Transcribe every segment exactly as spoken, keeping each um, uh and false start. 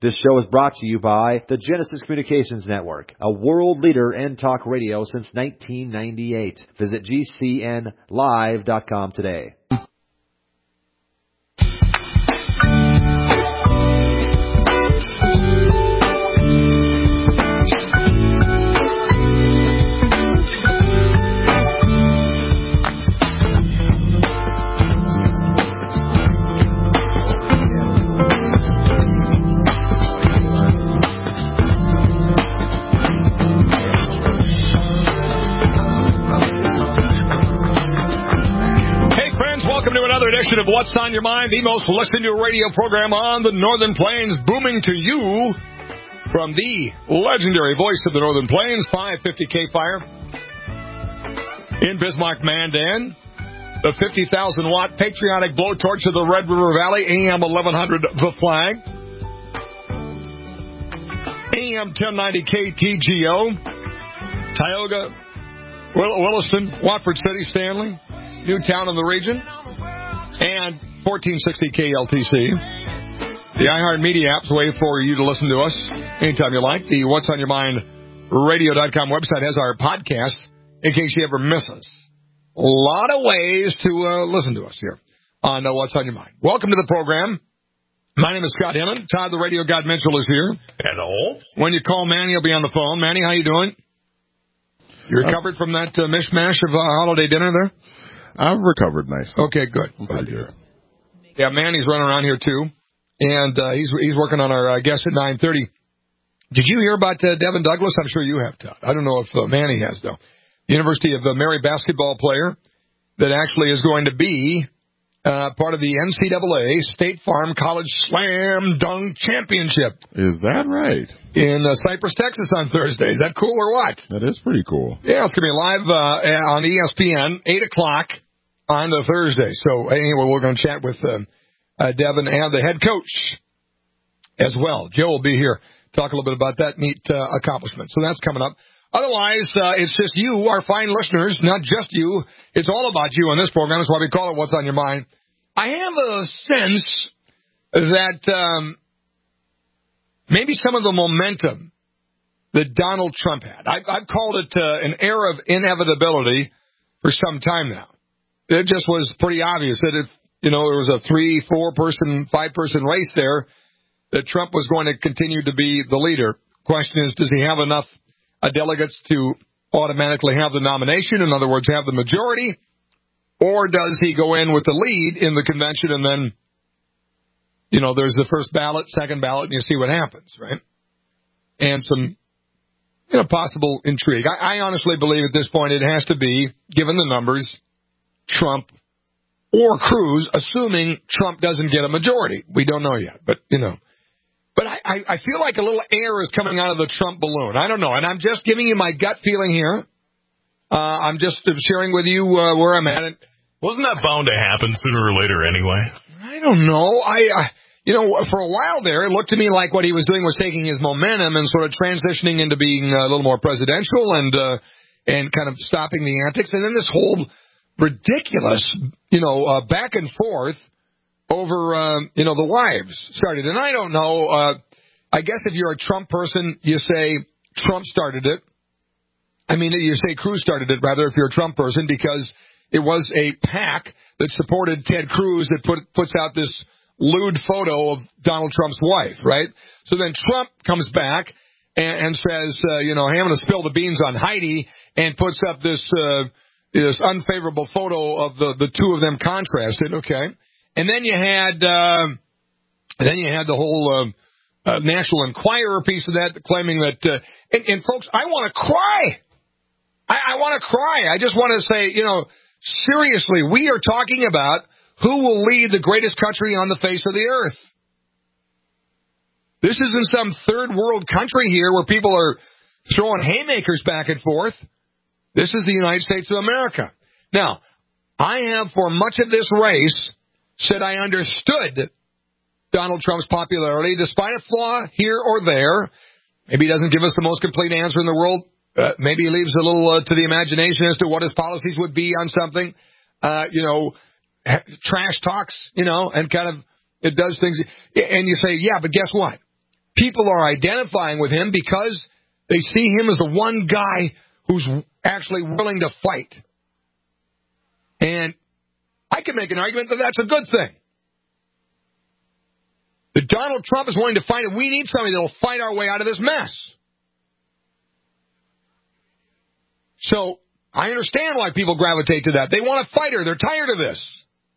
This show is brought to you by the Genesis Communications Network, a world leader in talk radio since nineteen ninety-eight. Visit G C N live dot com today. Of What's on Your Mind, the most listened to radio program on the Northern Plains, booming to you from the legendary voice of the Northern Plains, five fifty K Fire in Bismarck, Mandan, the fifty thousand watt patriotic blowtorch of the Red River Valley, A M eleven hundred The Flag, A M ten ninety K T G O, Tioga, Will- Williston, Watford City, Stanley, Newtown in the region, and fourteen sixty K L T C. The iHeartMedia app's a way for you to listen to us anytime you like. The What's on Your Mind radio dot com website has our podcast in case you ever miss us. A lot of ways to uh, listen to us here on uh, What's on Your Mind. Welcome to the program. My name is Scott Hemmond. Todd the Radio God Mitchell is here. Hello. When you call Manny, he'll be on the phone. Manny, how you doing? You recovered from that uh, mishmash of uh, holiday dinner there? I've recovered nicely. Okay, good. Glad to hear it. Yeah, Manny's running around here, too. And uh, he's he's working on our uh, guest at nine thirty. Did you hear about uh, Devin Douglas? I'm sure you have, Todd. I don't know if uh, Manny has, though. The University of uh, Mary basketball player that actually is going to be uh, part of the N C double A State Farm College Slam Dunk Championship. Is that right? In uh, Cypress, Texas on Thursday. Is that cool or what? That is pretty cool. Yeah, it's going to be live uh, on E S P N, eight o'clock. On the Thursday. So, anyway, we're going to chat with uh, uh, Devin and the head coach as well. Joe will be here, talk a little bit about that neat uh, accomplishment. So that's coming up. Otherwise, uh, it's just you, our fine listeners, not just you. It's all about you on this program. That's why we call it What's on Your Mind. I have a sense that um, maybe some of the momentum that Donald Trump had, I, I've called it uh, an era of inevitability for some time now. It just was pretty obvious that if, you know, there was a three, four-person, five-person race there, that Trump was going to continue to be the leader. Question is, does he have enough uh, delegates to automatically have the nomination, in other words, have the majority, or does he go in with the lead in the convention and then, you know, there's the first ballot, second ballot, and you see what happens, right? And some, you know, possible intrigue. I, I honestly believe at this point it has to be, given the numbers, Trump or Cruz, assuming Trump doesn't get a majority. We don't know yet, but, you know. But I, I, I feel like a little air is coming out of the Trump balloon. I don't know, and I'm just giving you my gut feeling here. Uh, I'm just sharing with you uh, where I'm at. Wasn't that bound to happen sooner or later anyway? I don't know. I, I, you know, for a while there, it looked to me like what he was doing was taking his momentum and sort of transitioning into being a little more presidential and uh, and kind of stopping the antics. And then this whole ridiculous, you know, uh, back and forth over, uh, you know, the wives started. And I don't know, uh, I guess if you're a Trump person, you say Trump started it. I mean, you say Cruz started it, rather, if you're a Trump person, because it was a PAC that supported Ted Cruz that put, puts out this lewd photo of Donald Trump's wife, right? So then Trump comes back and, and says, uh, you know, hey, I'm going to spill the beans on Heidi, and puts up this, uh, this unfavorable photo of the, the two of them contrasted, okay? And then you had, uh, then you had the whole uh, uh, National Enquirer piece of that, claiming that, uh, and, and folks, I want to cry. I, I want to cry. I just want to say, you know, seriously, we are talking about who will lead the greatest country on the face of the earth. This isn't some third world country here where people are throwing haymakers back and forth. This is the United States of America. Now, I have, for much of this race, said I understood Donald Trump's popularity, despite a flaw here or there. Maybe he doesn't give us the most complete answer in the world. Uh, maybe he leaves a little uh, to the imagination as to what his policies would be on something. Uh, you know, trash talks, you know, and kind of it does things. And you say, yeah, but guess what? people are identifying with him because they see him as the one guy who's actually willing to fight. And I can make an argument that that's a good thing. That Donald Trump is willing to fight, and we need somebody that will fight our way out of this mess. So I understand why people gravitate to that. They want a fighter. They're tired of this.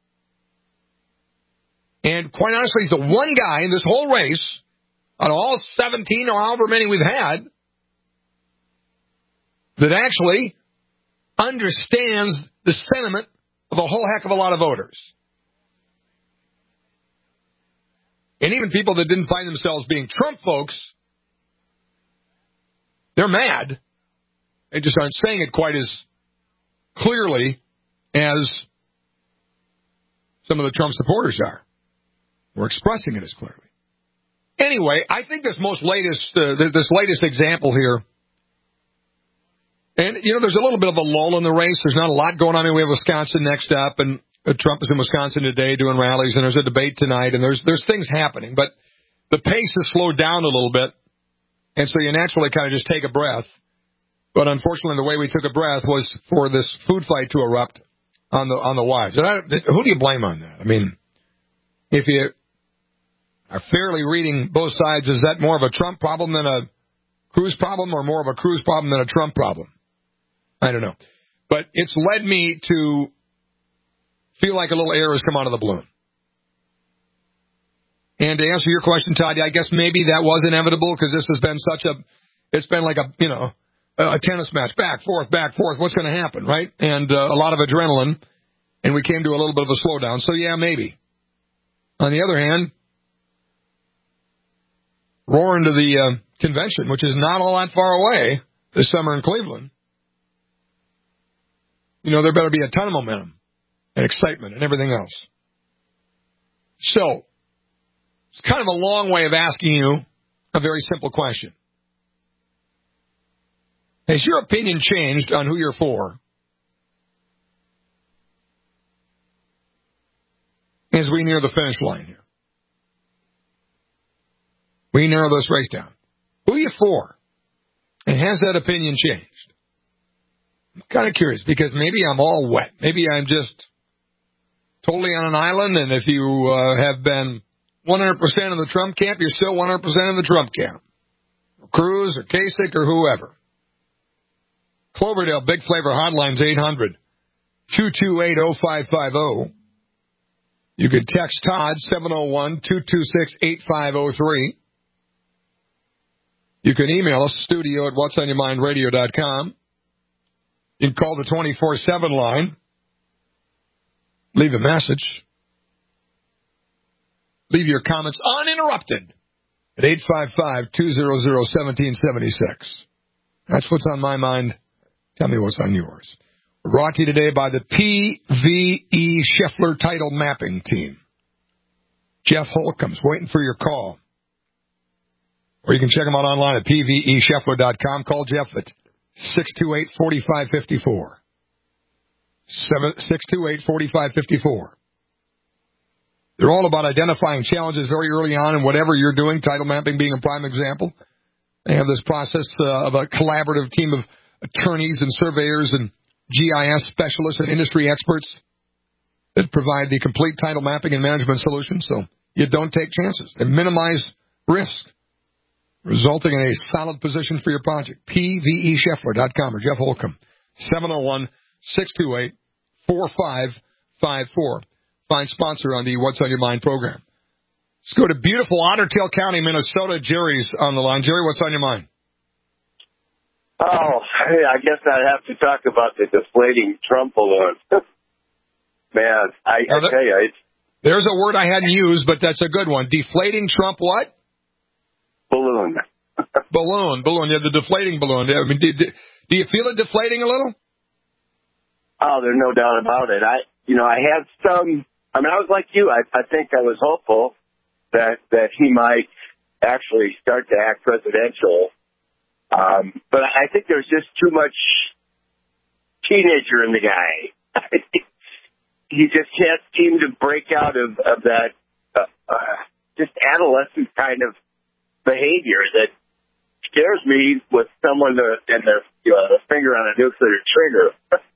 And quite honestly, he's the one guy in this whole race, out of all seventeen or however many we've had, that actually understands the sentiment of a whole heck of a lot of voters. And even people that didn't find themselves being Trump folks, they're mad. They just aren't saying it quite as clearly as some of the Trump supporters are. We're expressing it as clearly. Anyway, I think this most latest, uh, this latest example here, and, you know, there's a little bit of a lull in the race. There's not a lot going on. I mean, we have Wisconsin next up, and uh, Trump is in Wisconsin today doing rallies, and there's a debate tonight, and there's there's things happening. But the pace has slowed down a little bit, and so you naturally kind of just take a breath. But unfortunately, the way we took a breath was for this food fight to erupt on the on the wives. And I, who do you blame on that? I mean, if you are fairly reading both sides, is that more of a Trump problem than a Cruz problem, or more of a Cruz problem than a Trump problem? I don't know. But it's led me to feel like a little air has come out of the balloon. And to answer your question, Todd, I guess maybe that was inevitable because this has been such a, it's been like a, you know, a tennis match, back, forth, back, forth. What's going to happen, right? And uh, a lot of adrenaline, and we came to a little bit of a slowdown. So, yeah, maybe. On the other hand, roaring to the uh, convention, which is not all that far away this summer in Cleveland, you know, there better be a ton of momentum and excitement and everything else. So, it's kind of a long way of asking you a very simple question. Has your opinion changed on who you're for as we near the finish line here? We narrow this race down. Who are you for? And has that opinion changed? I'm kind of curious because maybe I'm all wet. Maybe I'm just totally on an island, and if you uh, have been one hundred percent of the Trump camp, you're still one hundred percent of the Trump camp. Or Cruz or Kasich or whoever. Cloverdale Big Flavor Hotline's eight hundred, two two eight, oh five five oh. You could text Todd seven oh one, two two six, eight five oh three. You can email us, studio at whats on your mind radio dot com. You can call the twenty-four seven line. Leave a message. Leave your comments uninterrupted at eight five five, two hundred, one seven seven six. That's what's on my mind. Tell me what's on yours. We're brought to you today by the P V E Scheffler Title Mapping Team. Jeff Holcomb's waiting for your call. Or you can check him out online at P V E Scheffler dot com. Call Jeff at six two eight, four five five four. six two eight, four five five four. They're all about identifying challenges very early on in whatever you're doing, title mapping being a prime example. They have this process uh, of a collaborative team of attorneys and surveyors and G I S specialists and industry experts that provide the complete title mapping and management solution so you don't take chances and minimize risk, resulting in a solid position for your project. P V E Scheffler dot com or Jeff Holcomb, seven oh one, six two eight, four five five four. Fine sponsor on the What's on Your Mind program. Let's go to beautiful Otter Tail County, Minnesota. Jerry's on the line. Jerry, what's on your mind? Oh, hey, I guess I'd have to talk about the deflating Trump balloon. Man, I, I tell you, it's... There's a word I hadn't used, but that's a good one. Deflating Trump what? Balloon. balloon, balloon. Yeah, the deflating balloon. I mean, do, do, do you feel it deflating a little? Oh, there's no doubt about it. I, you know, I had some... I mean, I was like you. I, I think I was hopeful that that he might actually start to act presidential. Um, but I think there's just too much teenager in the guy. He just can't seem to break out of, of that uh, uh, just adolescent kind of behavior that scares me with someone to, and their uh, finger on a nuclear trigger.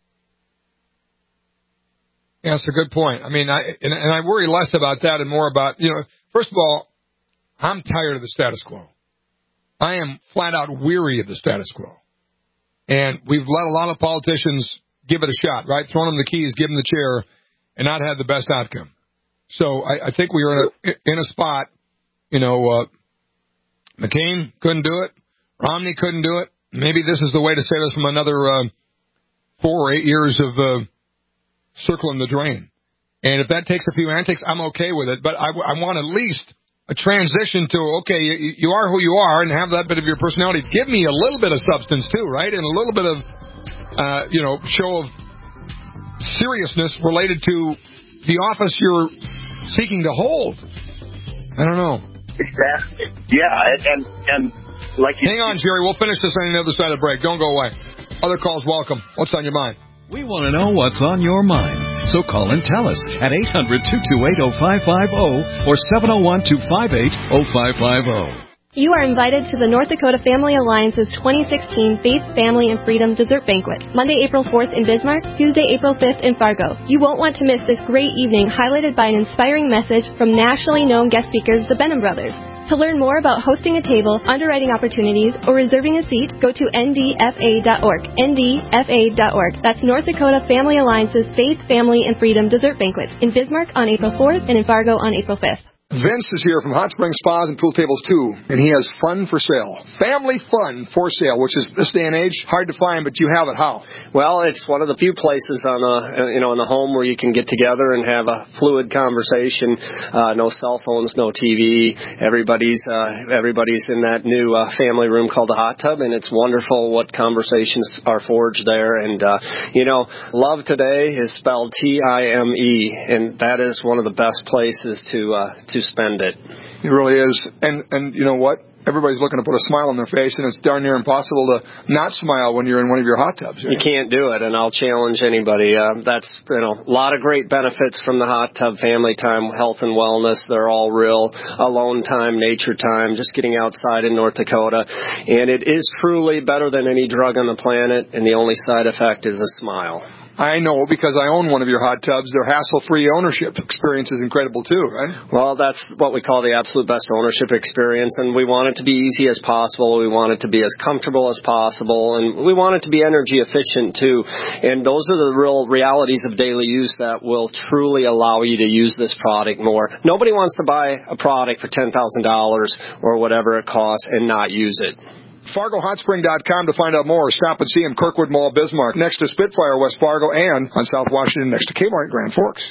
Yeah, that's a good point. I mean, I and, and I worry less about that and more about, you know, first of all, I'm tired of the status quo. I am flat out weary of the status quo. And we've let a lot of politicians give it a shot, right? Thrown them the keys, give them the chair, and not had the best outcome. So I, I think we were in a, in a spot, you know, uh, McCain couldn't do it. Romney couldn't do it. Maybe this is the way to save us from another uh, four or eight years of uh, circling the drain. And if that takes a few antics, I'm okay with it. But I, I want at least a transition to, okay, you, you are who you are and have that bit of your personality. Give me a little bit of substance, too, right? And a little bit of, uh, you know, show of seriousness related to the office you're seeking to hold. I don't know. Exactly. Yeah, and, and, and like you... Hang on, Jerry. We'll finish this on the other side of the break. Don't go away. Other calls welcome. What's on your mind? We want to know what's on your mind. So call and tell us at eight hundred, two two eight, oh five five oh or seven oh one, two five eight, oh five five oh. You are invited to the North Dakota Family Alliance's twenty sixteen Faith, Family, and Freedom Dessert Banquet, Monday, April fourth in Bismarck, Tuesday, April fifth in Fargo. You won't want to miss this great evening highlighted by an inspiring message from nationally known guest speakers, the Benham Brothers. To learn more about hosting a table, underwriting opportunities, or reserving a seat, go to N D F A dot org. N D F A dot org. That's North Dakota Family Alliance's Faith, Family, and Freedom Dessert Banquet in Bismarck on April fourth and in Fargo on April fifth. Vince is here from Hot Springs Spas and Pool Tables too, and he has fun for sale. Family fun for sale, which is this day and age hard to find, but you have it. How? Well, it's one of the few places on the you know in the home where you can get together and have a fluid conversation. Uh, no cell phones, no T V. Everybody's uh, everybody's in that new uh, family room called the hot tub, and it's wonderful what conversations are forged there. And uh, you know, love today is spelled T I M E, and that is one of the best places to uh, to spend it. It really is. And, and you know what? Everybody's looking to put a smile on their face, and it's darn near impossible to not smile when you're in one of your hot tubs. Right? You can't do it, and I'll challenge anybody. Uh, that's, you know, a lot of great benefits from the hot tub, family time, health and wellness. They're all real. Alone time, nature time, just getting outside in North Dakota. And it is truly better than any drug on the planet, and the only side effect is a smile. I know, because I own one of your hot tubs. Their hassle-free ownership experience is incredible, too, right? Well, that's what we call the absolute best ownership experience, and we want it to be easy as possible. We want it to be as comfortable as possible, and we want it to be energy efficient, too. And those are the real realities of daily use that will truly allow you to use this product more. Nobody wants to buy a product for ten thousand dollars or whatever it costs and not use it. Fargo Hot Spring dot com to find out more. Stop and see him, Kirkwood Mall, Bismarck, next to Spitfire, West Fargo, and on South Washington, next to Kmart, Grand Forks.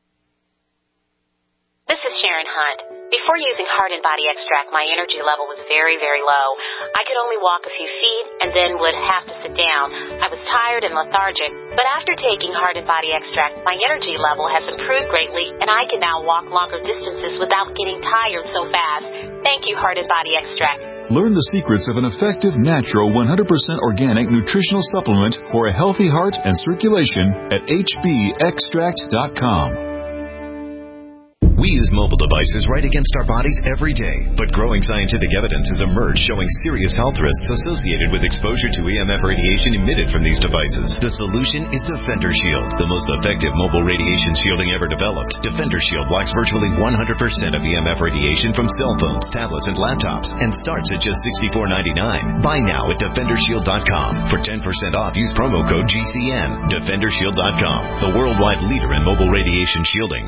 This is Sharon Hunt. Before using Heart and Body Extract, my energy level was very, very low. I could only walk a few feet and then would have to sit down. I was tired and lethargic. But after taking Heart and Body Extract, my energy level has improved greatly, and I can now walk longer distances without getting tired so fast. Thank you, Heart and Body Extract. Learn the secrets of an effective, natural, one hundred percent organic nutritional supplement for a healthy heart and circulation at H B extract dot com. We use mobile devices right against our bodies every day, but growing scientific evidence has emerged showing serious health risks associated with exposure to E M F radiation emitted from these devices. The solution is Defender Shield, the most effective mobile radiation shielding ever developed. Defender Shield blocks virtually one hundred percent of E M F radiation from cell phones, tablets, and laptops, and starts at just sixty-four ninety-nine. Buy now at defender shield dot com. For ten percent off, use promo code G C N. defender shield dot com, the worldwide leader in mobile radiation shielding.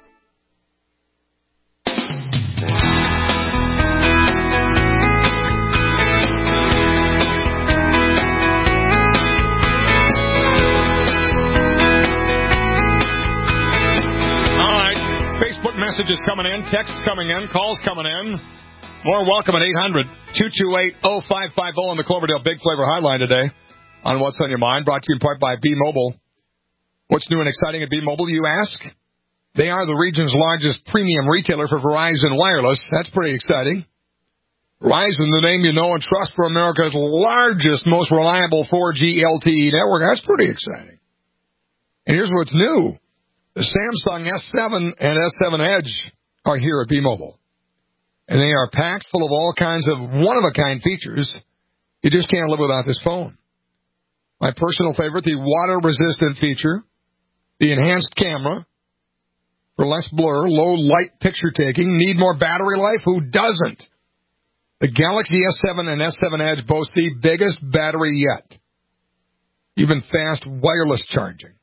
Messages coming in, texts coming in, calls coming in. More welcome at eight hundred, two two eight, oh five five oh on the Cloverdale Big Flavor Hotline today on What's on Your Mind, brought to you in part by B-Mobile. What's new and exciting at B-Mobile, you ask? They are the region's largest premium retailer for Verizon Wireless. That's pretty exciting. Verizon, the name you know and trust for America's largest, most reliable four G L T E network. That's pretty exciting. And here's what's new. The Samsung S seven and S seven Edge are here at B-Mobile. and they are packed full of all kinds of one-of-a-kind features. You just can't live without this phone. My personal favorite, the water-resistant feature, the enhanced camera for less blur, low light picture taking. Need more battery life? Who doesn't? The Galaxy S seven and S seven Edge boast the biggest battery yet. Even fast wireless charging.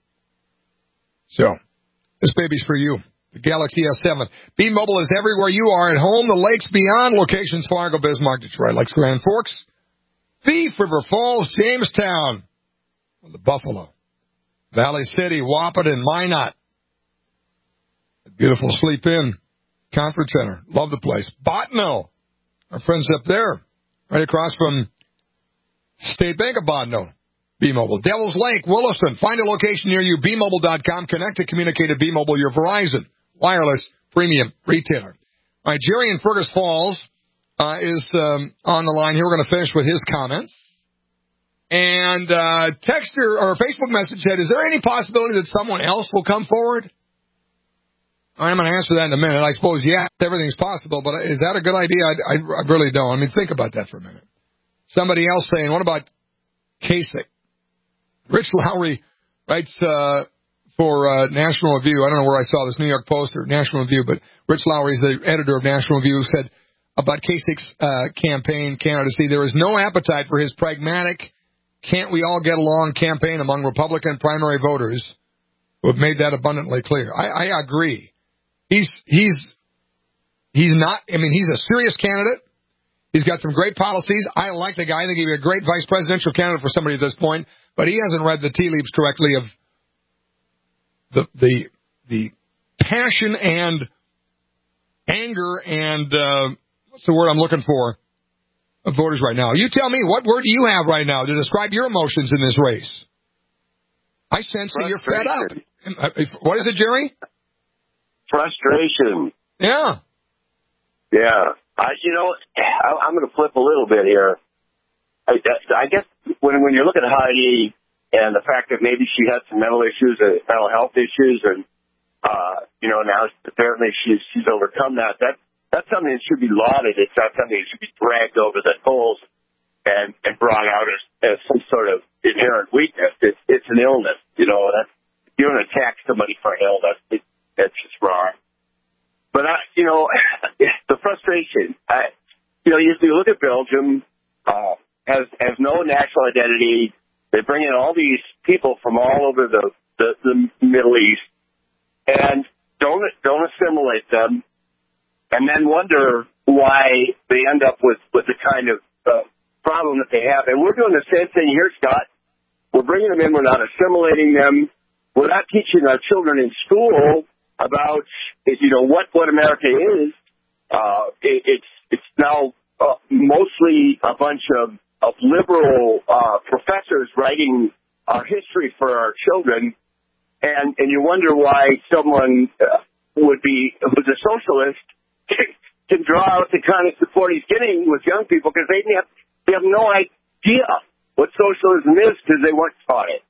So, this baby's for you. The Galaxy S seven. B-Mobile is everywhere you are, at home, the lakes, beyond, locations Fargo, Bismarck, Detroit, Lakes, Grand Forks, Thief, River Falls, Jamestown, the Buffalo, Valley City, Wahpeton, Minot. Beautiful Sleep Inn, Conference Center. Love the place. Botno. Our friends up there, right across from State Bank of Botno. B-Mobile. Devil's Lake, Williston. Find a location near you. B Mobile dot com. Connect to communicate at B-Mobile, your Verizon wireless premium retailer. All right, Jerry in Fergus Falls uh, is um, on the line here. We're going to finish with his comments. And uh, texter or Facebook message said, is there any possibility that someone else will come forward? I'm going to answer that in a minute. I suppose, yeah, everything's possible, but is that a good idea? I, I, I really don't. I mean, think about that for a minute. Somebody else saying, what about Kasich? Rich Lowry writes uh, for uh, National Review. I don't know where I saw this, New York Post or National Review, but Rich Lowry is the editor of National Review, said about Kasich's uh, campaign candidacy, there is no appetite for his pragmatic, can't we all get along campaign among Republican primary voters who have made that abundantly clear. I, I agree. He's he's he's not. I mean, he's a serious candidate. He's got some great policies. I like the guy. I think he'd be a great vice presidential candidate for somebody at this point. But he hasn't read the tea leaves correctly of the the the passion and anger and uh, what's the word I'm looking for of voters right now. You tell me, what word do you have right now to describe your emotions in this race? I sense that you're fed up. What is it, Jerry? Frustration. Yeah. Yeah. I, you know, I, I'm going to flip a little bit here. I, I guess when when you're looking at Heidi and the fact that maybe she had some mental issues, uh, mental health issues, and uh, you know now apparently she's she's overcome that. That that's something that should be lauded. It's not something that should be dragged over the coals and and brought out as, as some sort of inherent weakness. It's it's an illness. You know, that's, you don't attack somebody for an illness. It, that's just wrong. But I, you know, the frustration. I, you know, you, you look at Belgium. Uh, Has has no national identity. They bring in all these people from all over the, the, the Middle East and don't don't assimilate them, and then wonder why they end up with, with the kind of uh, problem that they have. And we're doing the same thing here, Scott. We're bringing them in. We're not assimilating them. We're not teaching our children in school about you know what what America is. Uh, it, it's it's now uh, mostly a bunch of of liberal uh, professors writing our history for our children, and, and you wonder why someone uh, would be, who's a socialist, can draw out the kind of support he's getting with young people because they have, they have no idea what socialism is because they weren't taught it.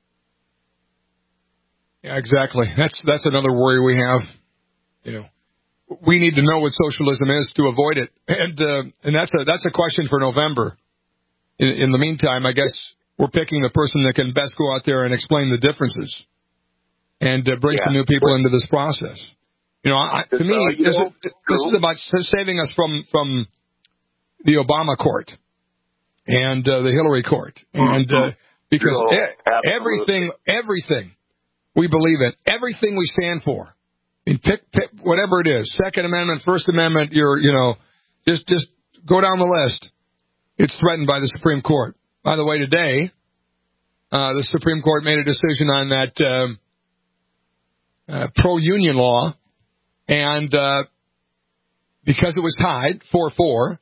Yeah, exactly. That's that's another worry we have. You know, we need to know what socialism is to avoid it, and uh, and that's a that's a question for November. In, in the meantime, I guess we're picking the person that can best go out there and explain the differences and uh, bring yeah. some new people into this process. You know, I, to me, uh, this, know, is, this is about saving us from, from the Obama court and uh, the Hillary court. And uh, because no, e- everything, everything we believe in, everything we stand for, I mean, pick, pick whatever it is, Second Amendment, First Amendment, you're, you know, just just go down the list. It's threatened by the Supreme Court. By the way, today, uh, the Supreme Court made a decision on that um, uh, pro-union law, and uh, because it was tied four four,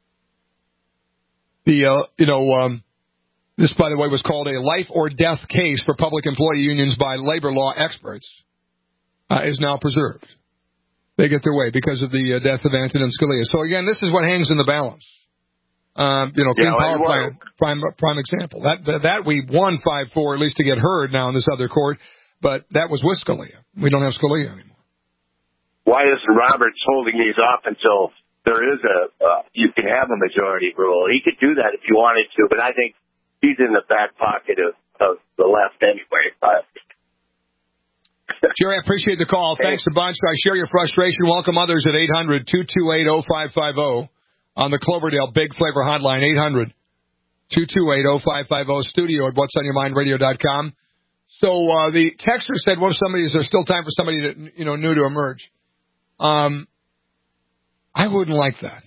the uh, you know um, this, by the way, was called a life or death case for public employee unions by labor law experts, uh, is now preserved. They get their way because of the uh, death of Antonin Scalia. So again, this is what hangs in the balance. Um, you know, Clean yeah, Power Plan, prime, prime example. That, that that we won five four, at least to get heard now in this other court, but that was with Scalia. We don't have Scalia anymore. Why isn't Roberts holding these off until there is a, uh, you can have a majority rule. He could do that if you wanted to, but I think he's in the back pocket of, of the left anyway. But Jerry, I appreciate the call. Hey. Thanks a bunch. I share your frustration. Welcome others at eight hundred, two two eight, oh five five oh on the Cloverdale Big Flavor Hotline, eight hundred, two two eight, oh five five oh, studio at what's on your mind radio dot com. So uh, the texter said, well, somebody, is there still time for somebody to, you know, new to emerge? Um, I wouldn't like that.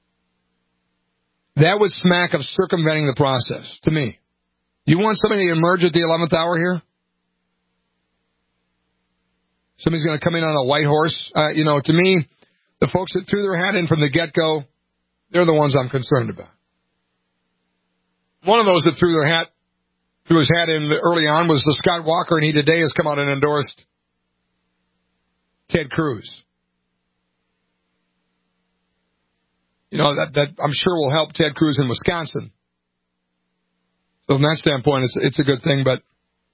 That would smack of circumventing the process to me. You want somebody to emerge at the eleventh hour here? Somebody's going to come in on a white horse. Uh, you know, to me, the folks that threw their hat in from the get-go, they're the ones I'm concerned about. One of those that threw their hat, threw his hat in early on was the Scott Walker, and he today has come out and endorsed Ted Cruz. You know, that, that I'm sure will help Ted Cruz in Wisconsin. So from that standpoint, it's, it's a good thing, but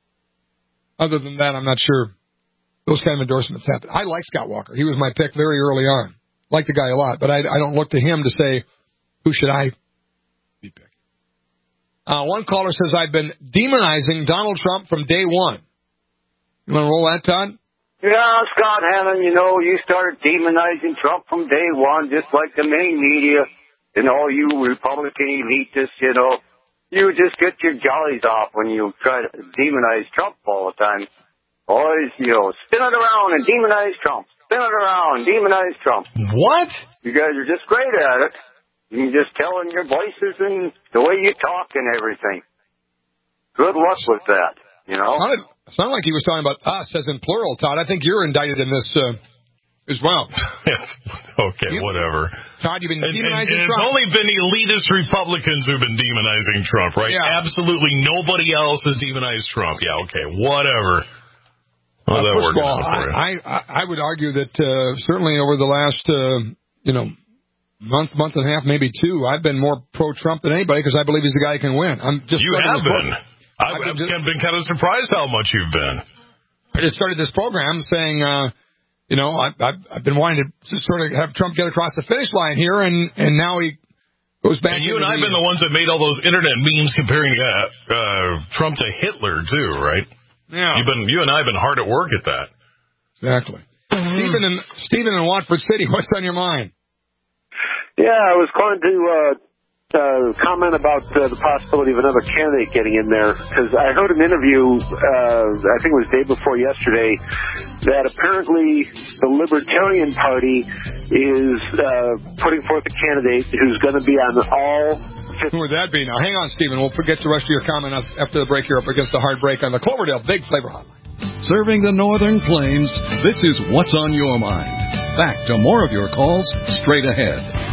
other than that, I'm not sure those kind of endorsements happen. I like Scott Walker. He was my pick very early on. Like the guy a lot, but I, I don't look to him to say, who should I be picking? Uh, one caller says, I've been demonizing Donald Trump from day one. You want to roll that, Todd? Yeah, Scott Hannon, you know, you started demonizing Trump from day one, just like the main media and all you Republican elitists, you know. You just get your jollies off when you try to demonize Trump all the time. Always, you know, spin it around and demonize Trump. Spin it around, demonize Trump. What? You guys are just great at it. You can just tell in your voices and the way you talk and everything. Good luck with that, you know. It's not like he was talking about us as in plural, Todd. I think you're indicted in this uh, as well. Okay, you, whatever. Todd, you've been and, demonizing and, and Trump. It's only been elitist Republicans who've been demonizing Trump, right? Yeah. Absolutely nobody else has demonized Trump. Yeah, okay, whatever. How's Uh, that first of working all, out for you? I, I, I would argue that uh, certainly over the last, uh, you know, month, month and a half, maybe two, I've been more pro-Trump than anybody because I believe he's the guy who can win. I'm just you have been. I've, I've, I've been, been kind of surprised how much you've been. I just started this program saying, uh, you know, I, I've, I've been wanting to just sort of have Trump get across the finish line here, and, and now he goes back. And you and I have been the ones that made all those internet memes comparing uh, uh, Trump to Hitler, too, right? Yeah. You've been, you and I have been hard at work at that. Exactly. Stephen in, Stephen in Watford City, what's on your mind? Yeah, I was calling to uh, uh, comment about uh, the possibility of another candidate getting in there, because I heard an interview, uh, I think it was day before yesterday, that apparently the Libertarian Party is uh, putting forth a candidate who's going to be on all... Who would that be now? Hang on, Stephen. We'll forget the rest of your comment after the break here up against the hard break on the Cloverdale Big Flavor Hotline. Serving the Northern Plains, this is What's on Your Mind. Back to more of your calls straight ahead.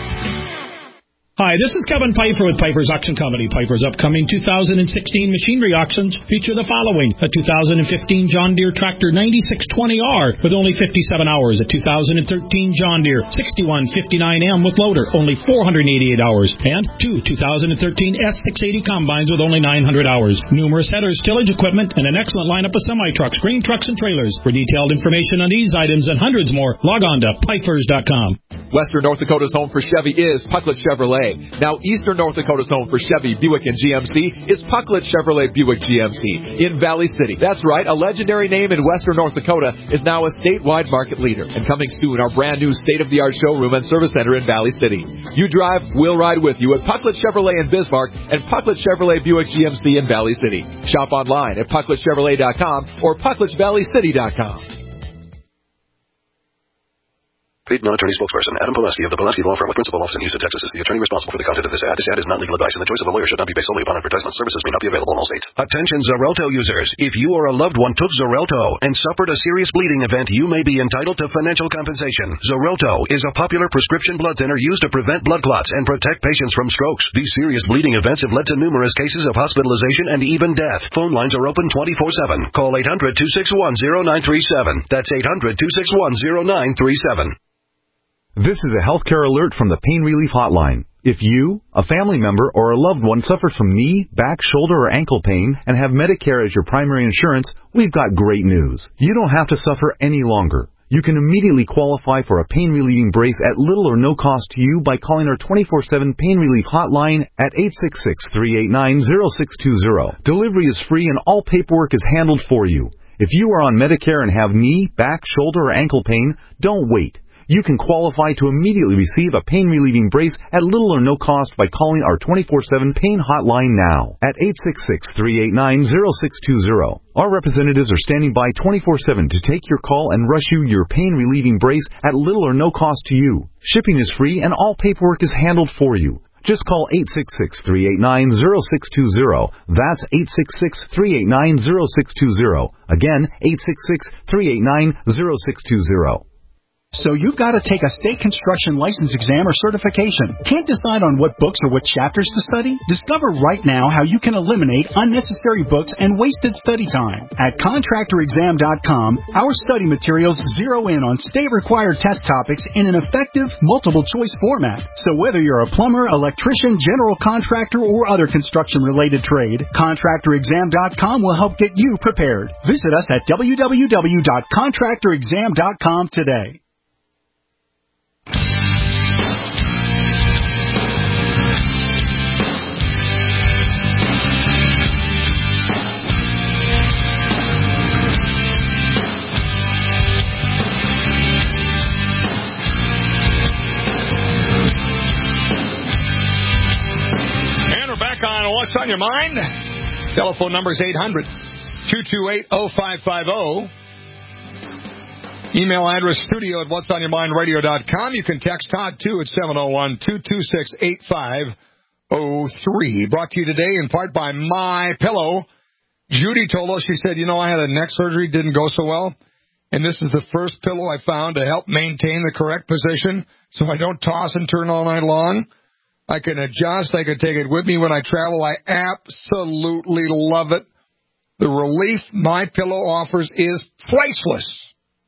Hi, this is Kevin Pfeiffer with Pfeiffer's Auction Company. Pfeiffer's upcoming two thousand sixteen machinery auctions feature the following. A two thousand fifteen John Deere Tractor ninety-six twenty R with only fifty-seven hours. A two thousand thirteen John Deere sixty-one fifty-nine M with loader, only four hundred eighty-eight hours. And two two thousand thirteen S six eighty combines with only nine hundred hours. Numerous headers, tillage equipment, and an excellent lineup of semi-trucks, green trucks, and trailers. For detailed information on these items and hundreds more, log on to Pfeiffer's dot com. Western North Dakota's home for Chevy is Pucklet Chevrolet. Now, Eastern North Dakota's home for Chevy, Buick, and G M C is Pucklet Chevrolet Buick G M C in Valley City. That's right, a legendary name in Western North Dakota is now a statewide market leader. And coming soon, our brand new state-of-the-art showroom and service center in Valley City. You drive, we'll ride with you at Pucklet Chevrolet in Bismarck and Pucklet Chevrolet Buick G M C in Valley City. Shop online at Pucklet Chevrolet dot com or Pucklet Valley City dot com. Paid non-attorney spokesperson Adam Pileski of the Pileski Law Firm with principal office in Houston, Texas is the attorney responsible for the content of this ad. This ad is not legal advice, and the choice of a lawyer should not be based solely upon advertisement. Services may not be available in all states. Attention Xarelto users. If you or a loved one took Xarelto and suffered a serious bleeding event, you may be entitled to financial compensation. Xarelto is a popular prescription blood thinner used to prevent blood clots and protect patients from strokes. These serious bleeding events have led to numerous cases of hospitalization and even death. Phone lines are open twenty-four seven. Call eight hundred, two six one, zero nine three seven. That's eight hundred, two six one, zero nine three seven. This is a healthcare alert from the Pain Relief Hotline. If you, a family member, or a loved one suffers from knee, back, shoulder, or ankle pain and have Medicare as your primary insurance, we've got great news. You don't have to suffer any longer. You can immediately qualify for a pain relieving brace at little or no cost to you by calling our twenty-four seven pain relief hotline at eight six six, three eight nine, zero six two zero. Delivery is free and all paperwork is handled for you. If you are on Medicare and have knee, back, shoulder, or ankle pain, don't wait. You can qualify to immediately receive a pain-relieving brace at little or no cost by calling our twenty-four seven pain hotline now at eight six six, three eight nine, zero six two zero. Our representatives are standing by twenty-four seven to take your call and rush you your pain-relieving brace at little or no cost to you. Shipping is free and all paperwork is handled for you. Just call eight six six, three eight nine, zero six two zero. That's eight six six, three eight nine, zero six two zero. Again, eight six six, three eight nine, zero six two zero. So you've got to take a state construction license exam or certification. Can't decide on what books or what chapters to study? Discover right now how you can eliminate unnecessary books and wasted study time. At contractor exam dot com, our study materials zero in on state-required test topics in an effective, multiple-choice format. So whether you're a plumber, electrician, general contractor, or other construction-related trade, contractor exam dot com will help get you prepared. Visit us at w w w dot contractor exam dot com today. On What's on Your Mind? Telephone number is eight hundred, two two eight, oh five five oh. Email address studio at whats on your mind radio dot com. You can text Todd, too, at seven oh one, two two six, eight five oh three. Brought to you today in part by My Pillow. Judy told us, she said, you know, I had a neck surgery, didn't go so well, and this is the first pillow I found to help maintain the correct position so I don't toss and turn all night long. I can adjust. I can take it with me when I travel. I absolutely love it. The relief My Pillow offers is priceless.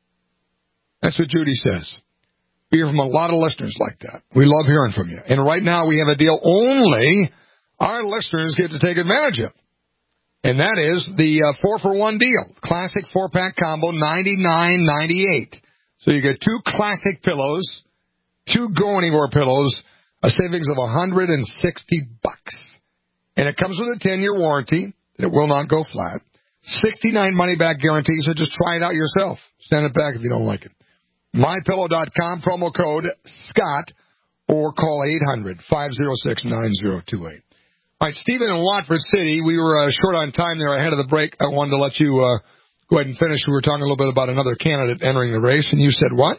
That's what Judy says. We hear from a lot of listeners like that. We love hearing from you. And right now we have a deal only our listeners get to take advantage of. And that is the uh, four for one deal. Classic four-pack combo, ninety-nine ninety-eight. So you get two classic pillows, two Go Anywhere pillows, a savings of one hundred sixty bucks. And it comes with a ten-year warranty. It will not go flat. sixty-nine money-back guarantee, so just try it out yourself. Send it back if you don't like it. my pillow dot com, promo code Scott, or call eight hundred, five oh six, nine oh two eight. All right, Stephen in Watford City, we were uh, short on time there ahead of the break. I wanted to let you uh, go ahead and finish. We were talking a little bit about another candidate entering the race, and you said what?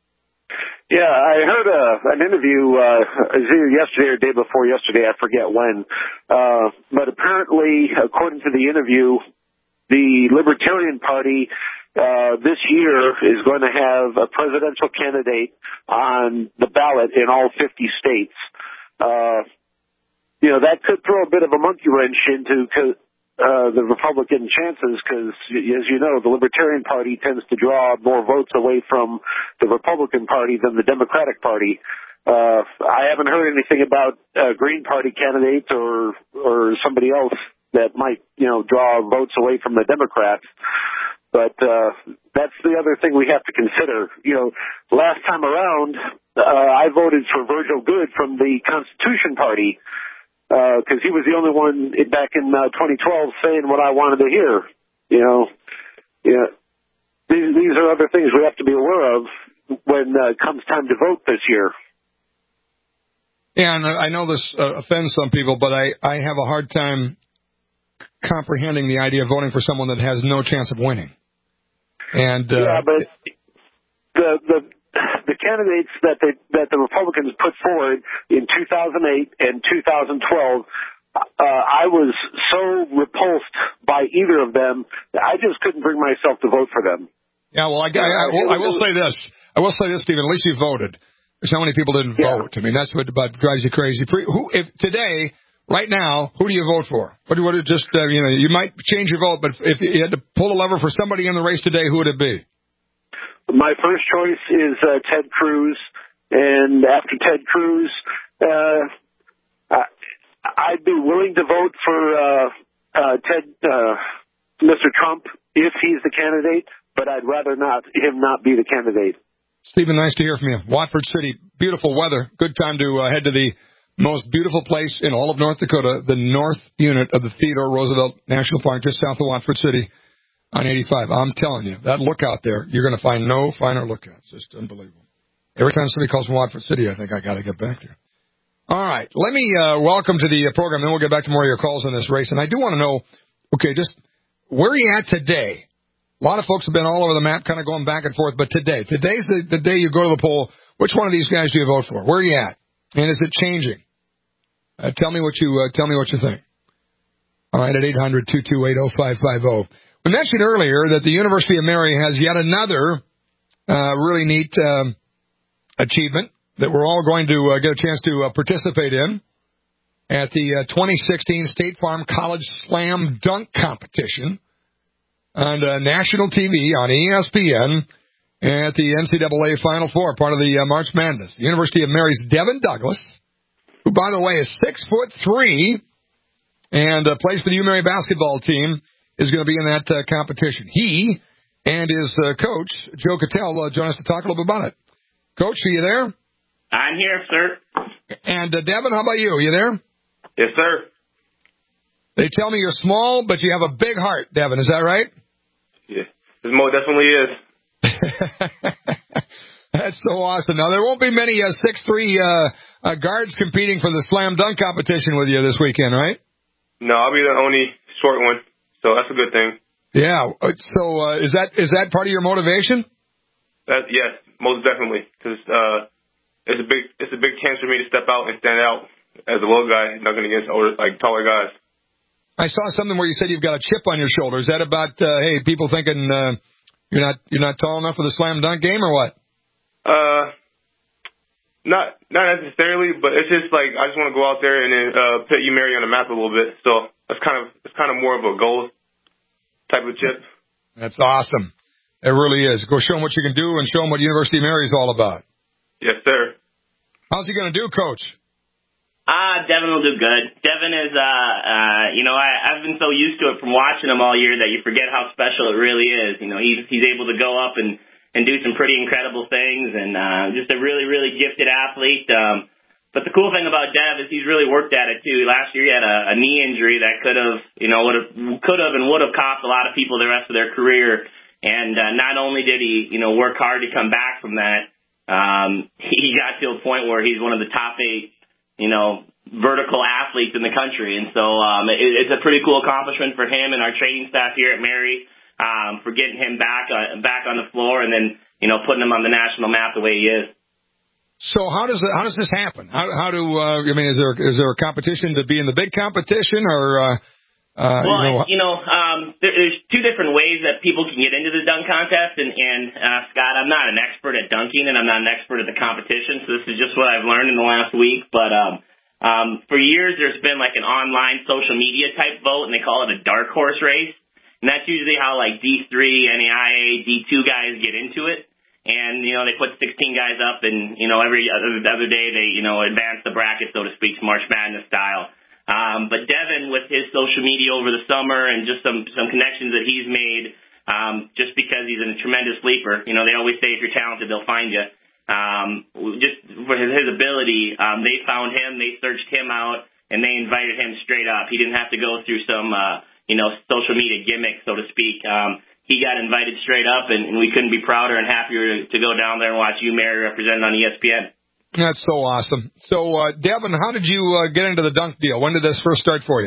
Yeah, I heard a, an interview uh, either yesterday or day before yesterday, I forget when. Uh, but apparently, according to the interview, the Libertarian Party uh, this year is going to have a presidential candidate on the ballot in all fifty states. Uh, you know, that could throw a bit of a monkey wrench into Uh, the Republican chances, because, as you know, the Libertarian Party tends to draw more votes away from the Republican Party than the Democratic Party. Uh, I haven't heard anything about uh, Green Party candidates or or somebody else that might, you know, draw votes away from the Democrats. But uh, that's the other thing we have to consider. You know, last time around, uh, I voted for Virgil Good from the Constitution Party, because uh, he was the only one back in uh, twenty twelve saying what I wanted to hear. You know, yeah, these, these are other things we have to be aware of when uh, it comes time to vote this year. Yeah, and I know this uh, offends some people, but I, I have a hard time comprehending the idea of voting for someone that has no chance of winning. And uh, yeah, but the the the candidates that they, that the Republicans put forward in two thousand eight and two thousand twelve, uh, I was so repulsed by either of them that I just couldn't bring myself to vote for them. Yeah, well, I, I, I, will, I will say this. I will say this, Stephen. At least you voted. So many people didn't yeah. vote. I mean, that's what about drives you crazy. Who, if today, right now, who do you vote for? What do you just uh, you know? You might change your vote, but if you had to pull a lever for somebody in the race today, who would it be? My first choice is uh, Ted Cruz, and after Ted Cruz, uh, I, I'd be willing to vote for uh, uh, Ted, uh, Mister Trump if he's the candidate. but I'd rather not him not be the candidate. Stephen, nice to hear from you. Watford City, beautiful weather. Good time to uh, head to the most beautiful place in all of North Dakota, the north unit of the Theodore Roosevelt National Park, just south of Watford City on eighty-five. I'm telling you, that lookout there, you're going to find no finer lookout. It's just unbelievable. Every time somebody calls from Watford City, I think I got to get back there. All right, let me uh, welcome to the program, then we'll get back to more of your calls on this race. And I do want to know, okay, just where are you at today? A lot of folks have been all over the map, kind of going back and forth, but today, today's the, the day you go to the poll. Which one of these guys do you vote for? Where are you at? And is it changing? Uh, tell me what you uh, tell me what you think. All right, at eight hundred, two two eight, oh five five oh. We mentioned earlier that the University of Mary has yet another uh, really neat um, achievement that we're all going to uh, get a chance to uh, participate in at the uh, twenty sixteen State Farm College Slam Dunk Competition on uh, national T V on E S P N at the N C double A Final Four, part of the uh, March Madness. The University of Mary's Devin Douglas, who, by the way, is six foot three and uh, plays for the UMary basketball team, is going to be in that uh, competition. He and his uh, coach, Joe Cattell, uh, join us to talk a little bit about it. Coach, are you there? I'm here, sir. And uh, Devin, how about you? Are you there? Yes, sir. They tell me you're small, but you have a big heart, Devin. Is that right? Yeah, it most definitely is. That's so awesome. Now, there won't be many uh, six three uh, uh, guards competing for the slam dunk competition with you this weekend, right? No, I'll be the only short one, so that's a good thing. Yeah. So uh, is that is that part of your motivation? That, yes, most definitely, because uh, it's a big it's a big chance for me to step out and stand out as a little guy dunking against older, like taller guys. I saw something where you said you've got a chip on your shoulder. Is that about uh, hey, people thinking uh, you're not you're not tall enough for the slam dunk game, or what? Uh, not not necessarily, but it's just like I just want to go out there and then uh, put UMary on the map a little bit. So it's kind of it's kind of more of a goal type of chip. That's awesome. It really is. Go show them what you can do and show them what University of Mary is all about. Yes, sir. How's he going to do, Coach? Ah, uh, Devin will do good. Devin is, uh, uh, you know, I, I've been so used to it from watching him all year that you forget how special it really is. You know, he's he's able to go up and and do some pretty incredible things, and uh, just a really, really gifted athlete. Um, but the cool thing about Dev is he's really worked at it too. Last year he had a, a knee injury that could have, you know, would have, could have and would have cost a lot of people the rest of their career. And uh, not only did he, you know, work hard to come back from that, um, he got to a point where he's one of the top eight, you know, vertical athletes in the country. And so um, it, it's a pretty cool accomplishment for him and our training staff here at Mary. Um, for getting him back uh, back on the floor and then, you know, putting him on the national map the way he is. So how does it, how does this happen? How, how do uh, I mean? Is there is there a competition to be in the big competition, or uh, uh, well, you know, you know, um, there, there's two different ways that people can get into the dunk contest. And, and uh, Scott, I'm not an expert at dunking, and I'm not an expert at the competition, so this is just what I've learned in the last week. But um, um, for years, there's been like an online social media type vote, and they call it a dark horse race. And that's usually how, like, D three, N A I A, D two guys get into it. And, you know, they put sixteen guys up, and, you know, every other, other day they, you know, advance the bracket, so to speak, March Madness style. Um, but Devin, with his social media over the summer and just some, some connections that he's made, um, just because he's a tremendous leaper, you know, they always say if you're talented, they'll find you. Um, just for his, his ability, um, they found him, they searched him out, and they invited him straight up. He didn't have to go through some, uh, you know, social media gimmick, so to speak. Um, he got invited straight up, and, and we couldn't be prouder and happier to, to go down there and watch UMary represented on E S P N. That's so awesome. So, uh, Devin, how did you uh, get into the dunk deal? When did this first start for you?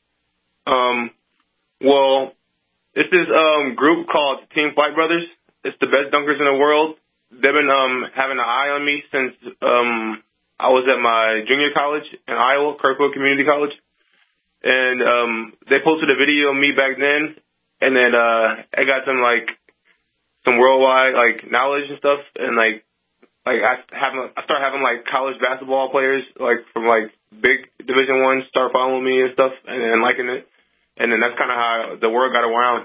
Um, well, it's this um, group called Team Flight Brothers. It's the best dunkers in the world. They've been um, having an eye on me since um, I was at my junior college in Iowa, Kirkwood Community College. And um, they posted a video of me back then, and then uh, I got some like some worldwide like knowledge and stuff, and like like I have I started having like college basketball players like from like big Division One start following me and stuff, and, and liking it, and then that's kind of how the word got around.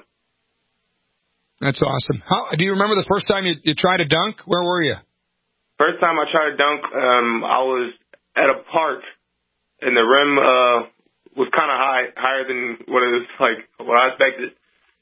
That's awesome. How do you remember the first time you, you tried to dunk? Where were you? First time I tried to dunk, um, I was at a park, and the rim uh, was kind of high, higher than what it was like what I expected.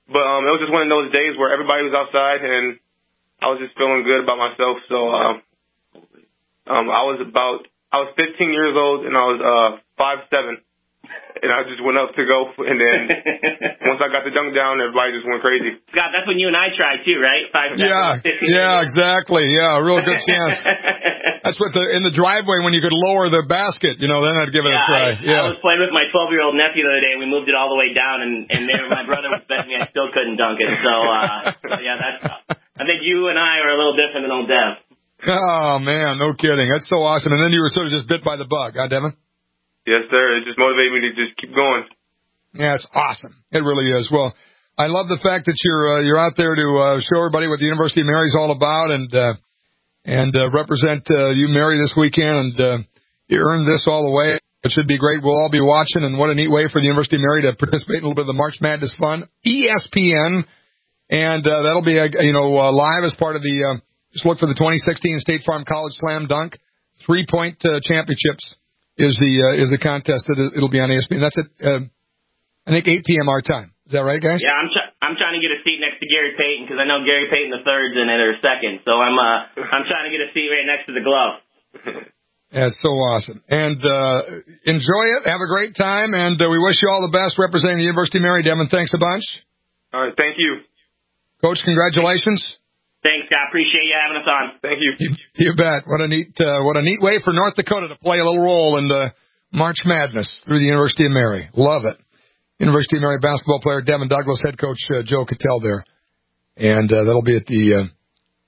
but um, it was just one of those days where everybody was outside, and I was just feeling good about myself. So um, um, I was about I was fifteen years old, and I was uh, five seven. And I just went up to go, and then once I got the dunk down, everybody just went crazy. Scott, that's when you and I tried too, right? Five, yeah, seven, yeah, exactly. Yeah, a real good chance. That's what the in the driveway when you could lower the basket, you know. Then I'd give it yeah, a try. I, yeah, I was playing with my twelve-year-old nephew the other day, and we moved it all the way down, and and there my brother was betting me I still couldn't dunk it. So, uh, so yeah, that's. I think you and I are a little different than old Dev. Oh man, no kidding. That's so awesome. And then you were sort of just bit by the bug, huh, Devin? Yes, sir. It just motivated me to just keep going. Yeah, it's awesome. It really is. Well, I love the fact that you're uh, you're out there to uh, show everybody what the University of Mary's all about, and uh, and uh, represent uh, you, Mary, this weekend. And uh, you earned this all the way. It should be great. We'll all be watching, and what a neat way for the University of Mary to participate in a little bit of the March Madness fun. E S P N, and uh, that'll be uh, you know uh, live as part of the. Uh, just look for the twenty sixteen State Farm College Slam Dunk three point uh, championships. Is the uh, is the contest that it'll be on E S P N? That's at uh, I think eight p.m. our time. Is that right, guys? Yeah, I'm try- I'm trying to get a seat next to Gary Payton because I know Gary Payton the third's in it or second. So I'm uh I'm trying to get a seat right next to the glove. That's so awesome. And uh, enjoy it. Have a great time, and uh, we wish you all the best representing the University of Mary. Devin, thanks a bunch. All right, thank you, Coach. Congratulations. Thanks, Scott. Appreciate you having us on. Thank you. You, you bet. What a neat, uh, what a neat way for North Dakota to play a little role in the March Madness through the University of Mary. Love it. University of Mary basketball player Devin Douglas, head coach uh, Joe Cattell there, and uh, that'll be at the uh,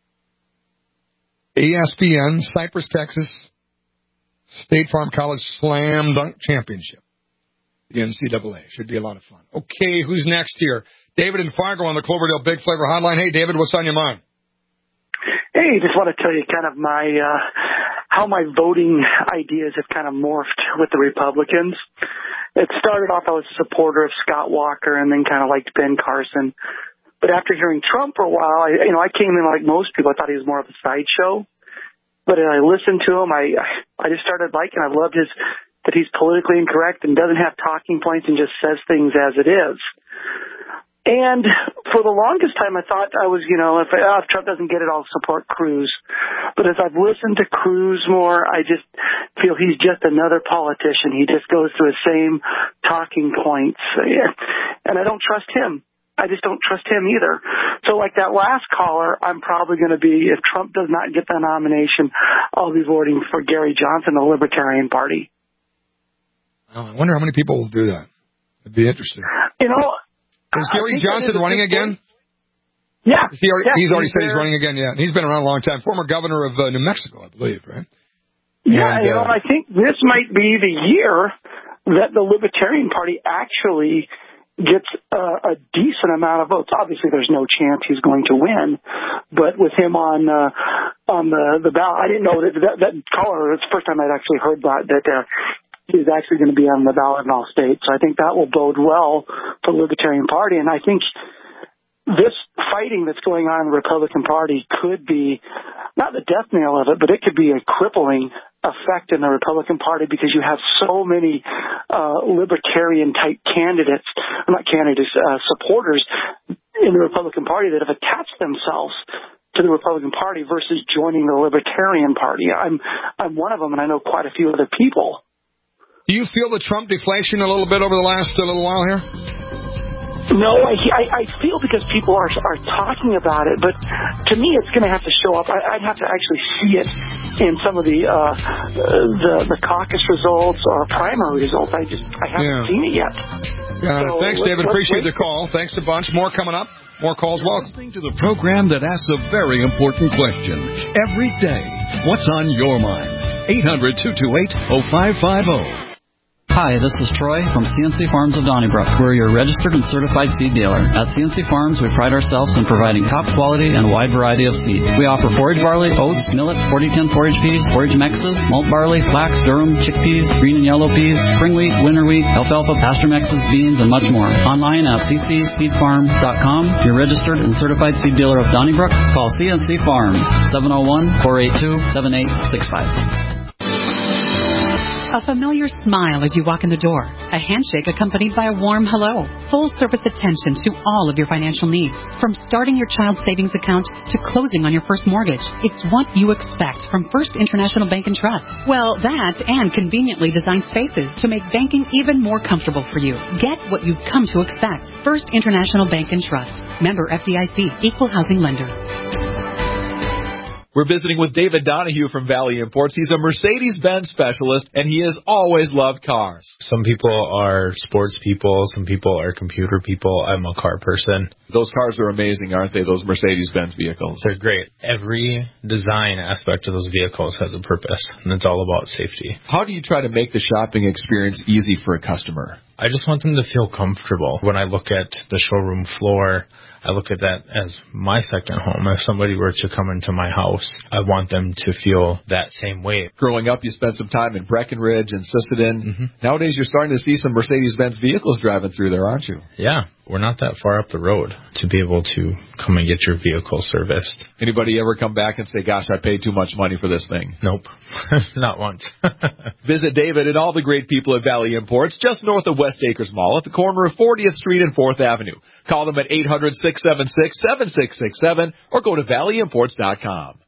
E S P N Cypress, Texas State Farm College Slam Dunk Championship. The N C double A should be a lot of fun. Okay, who's next here? David in Fargo on the Cloverdale Big Flavor Hotline. Hey, David, what's on your mind? Hey, just want to tell you kind of my uh, how my voting ideas have kind of morphed with the Republicans. It started off I was a supporter of Scott Walker and then kind of liked Ben Carson. But after hearing Trump for a while, I, you know, I came in like most people. I thought he was more of a sideshow. But I listened to him. I I just started liking. I loved his that he's politically incorrect and doesn't have talking points and just says things as it is. And for the longest time, I thought I was, you know, if, oh, if Trump doesn't get it, I'll support Cruz. But as I've listened to Cruz more, I just feel he's just another politician. He just goes through the same talking points. And I don't trust him. I just don't trust him either. So like that last caller, I'm probably going to be, if Trump does not get the nomination, I'll be voting for Gary Johnson, the Libertarian Party. Oh, I wonder how many people will do that. It'd be interesting. You know, is Gary Johnson running again? Yeah. He already, yeah. He's already he's said there. he's running again, yeah. He's been around a long time. Former governor of uh, New Mexico, I believe, right? Yeah, and, you know, uh, I think this might be the year that the Libertarian Party actually gets uh, a decent amount of votes. Obviously, there's no chance he's going to win, but with him on uh, on the, the ballot, I didn't know that that, that caller, it's the first time I'd actually heard that, that uh, he's actually going to be on the ballot in all states. So I think that will bode well for the Libertarian Party. And I think this fighting that's going on in the Republican Party could be, not the death knell of it, but it could be a crippling effect in the Republican Party because you have so many uh, libertarian-type candidates, not candidates, uh, supporters in the Republican Party that have attached themselves to the Republican Party versus joining the Libertarian Party. I'm I'm one of them, and I know quite a few other people. Do you feel the Trump deflation a little bit over the last uh, little while here? No, I, I, I feel because people are are talking about it, but to me it's going to have to show up. I, I'd have to actually see it in some of the uh, the the caucus results or primary results. I just I haven't Yeah. seen it yet. Got it. So Thanks, let's- David. let's Appreciate wait. the call. Thanks a bunch. More coming up. More calls. Welcome. Listening to the program that asks a very important question every day. What's on your mind? eight hundred, two two eight, oh five five oh. Hi, this is Troy from C N C Farms of Donnybrook. We're your registered and certified seed dealer. At C N C Farms, we pride ourselves in providing top quality and a wide variety of seed. We offer forage barley, oats, millet, forty ten forage peas, forage mexes, malt barley, flax, durum, chickpeas, green and yellow peas, spring wheat, winter wheat, alfalfa, pasture mexes, beans, and much more. Online at c c seed farm dot com. Your registered and certified seed dealer of Donnybrook. Call C N C Farms, seven oh one, four eight two, seven eight six five. A familiar smile as you walk in the door. A handshake accompanied by a warm hello. Full service attention to all of your financial needs. From starting your child's savings account to closing on your first mortgage. It's what you expect from First International Bank and Trust. Well, that and conveniently designed spaces to make banking even more comfortable for you. Get what you've come to expect. First International Bank and Trust. Member F D I C. Equal housing lender. We're visiting with David Donahue from Valley Imports. He's a Mercedes-Benz specialist, and he has always loved cars. Some people are sports people. Some people are computer people. I'm a car person. Those cars are amazing, aren't they, those Mercedes-Benz vehicles? They're great. Every design aspect of those vehicles has a purpose, and it's all about safety. How do you try to make the shopping experience easy for a customer? I just want them to feel comfortable. When I look at the showroom floor, I look at that as my second home. If somebody were to come into my house, I want them to feel that same way. Growing up, you spent some time in Breckenridge and Sisseton. Mm-hmm. Nowadays, you're starting to see some Mercedes-Benz vehicles driving through there, aren't you? Yeah. We're not that far up the road to be able to come and get your vehicle serviced. Anybody ever come back and say, gosh, I paid too much money for this thing? Nope. Not once. Visit David and all the great people at Valley Imports just north of West Acres Mall at the corner of fortieth Street and fourth Avenue. Call them at eight hundred, six seven six, seven six six seven or go to valley imports dot com.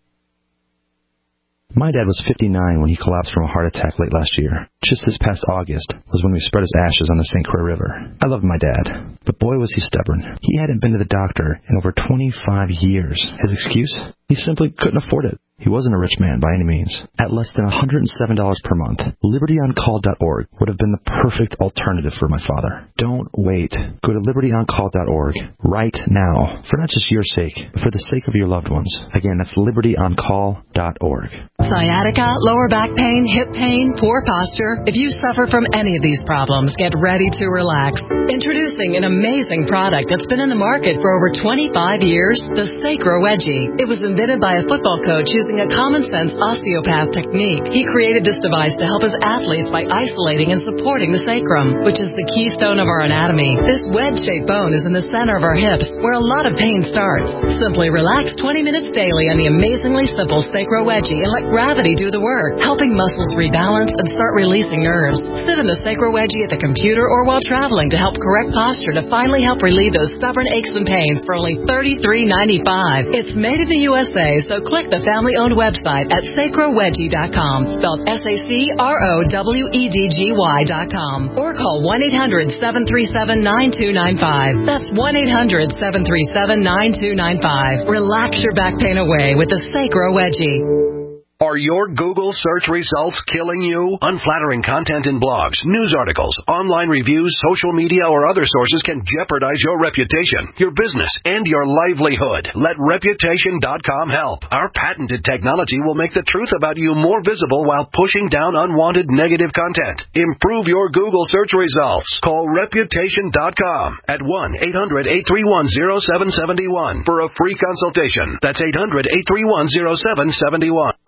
My dad was fifty-nine when he collapsed from a heart attack late last year. Just this past August was when we spread his ashes on the Saint Croix River. I loved my dad, but boy was he stubborn. He hadn't been to the doctor in over twenty-five years. His excuse? He simply couldn't afford it. He wasn't a rich man by any means. At less than one hundred seven dollars per month, liberty on call dot org would have been the perfect alternative for my father. Don't wait. Go to liberty on call dot org right now, for not just your sake, but for the sake of your loved ones. Again, that's liberty on call dot org. Sciatica, lower back pain, hip pain, poor posture. If you suffer from any of these problems, get ready to relax. Introducing an amazing product that's been in the market for over twenty-five years, the Sacro Wedgie. It was invented by a football coach using a common-sense osteopath technique. He created this device to help his athletes by isolating and supporting the sacrum, which is the keystone of our anatomy. This wedge-shaped bone is in the center of our hips, where a lot of pain starts. Simply relax twenty minutes daily on the amazingly simple Sacro Wedgie and let gravity do the work, helping muscles rebalance and start releasing nerves. Sit in the Sacro Wedgie at the computer or while traveling to help correct posture to finally help relieve those stubborn aches and pains for only thirty-three ninety-five. It's made in the U S A, so click the family-owned website at sacro wedgie dot com, spelled S A C R O W E D G Y dot com, or call one eight hundred, seven three seven, nine two nine five. That's one eight hundred, seven three seven, nine two nine five. Relax your back pain away with the Sacro Wedgie. Are your Google search results killing you? Unflattering content in blogs, news articles, online reviews, social media, or other sources can jeopardize your reputation, your business, and your livelihood. Let reputation dot com help. Our patented technology will make the truth about you more visible while pushing down unwanted negative content. Improve your Google search results. Call reputation dot com at one eight hundred, eight three one, zero seven seven one for a free consultation. That's eight hundred, eight three one, zero seven seven one.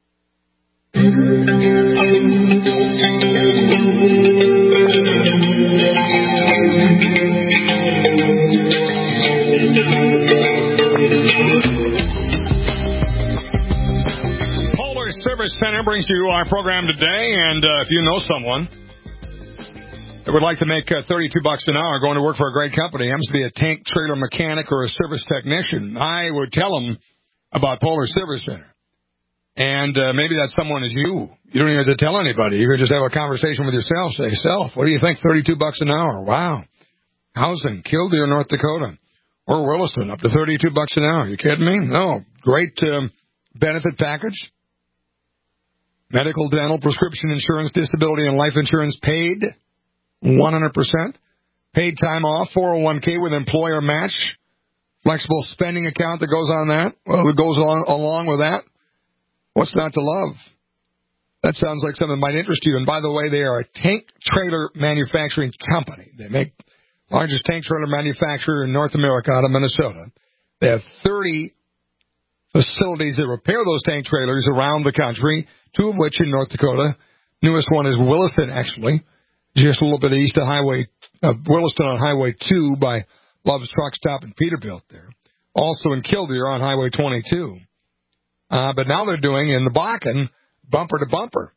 Polar Service Center brings you our program today, and uh, if you know someone that would like to make uh, thirty-two bucks an hour going to work for a great company, happens to be a tank trailer mechanic or a service technician, I would tell them about Polar Service Center. And uh, maybe that someone is you. You don't even have to tell anybody. You could just have a conversation with yourself. Say, self, what do you think? thirty-two bucks an hour. Wow. Housing, Killdeer, North Dakota. Or Williston, up to thirty-two bucks an hour. You kidding me? No. Great um, benefit package. Medical, dental, prescription insurance, disability, and life insurance paid. one hundred percent. Paid time off, four oh one k with employer match. Flexible spending account that goes on that. Well, it goes along, along with that. What's not to love? That sounds like something that might interest you. And by the way, they are a tank trailer manufacturing company. They make largest tank trailer manufacturer in North America out of Minnesota. They have thirty facilities that repair those tank trailers around the country, two of which in North Dakota. Newest one is Williston, actually, just a little bit east of Highway uh, Williston on Highway two by Love's Truck Stop in Peterbilt there. Also in Killdeer on Highway twenty-two. Uh, but now they're doing in the Bakken bumper to bumper.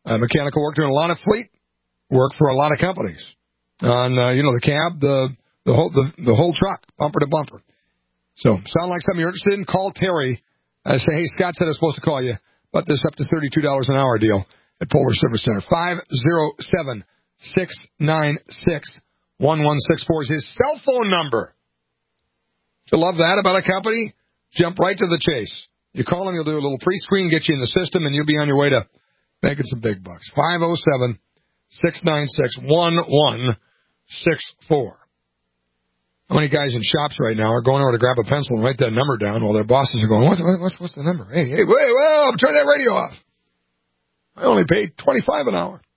uh, mechanical work, doing a lot of fleet work for a lot of companies on, uh, you know, the cab, the the whole the, the whole truck, bumper to bumper. So, sound like something you're interested in? Call Terry. Uh, say, hey, Scott said I was supposed to call you about this up to thirty-two dollars an hour deal at Polar Service Center. five oh seven, six nine six, one one six four is his cell phone number. You love that about a company? Jump right to the chase. You call him, you'll do a little pre-screen, get you in the system, and you'll be on your way to making some big bucks. five oh seven, six nine six, one one six four. How many guys in shops right now are going over to grab a pencil and write that number down while their bosses are going, what's, what's, what's the number? Hey, hey, wait, wait, I'm turning that radio off. I only paid twenty-five an hour.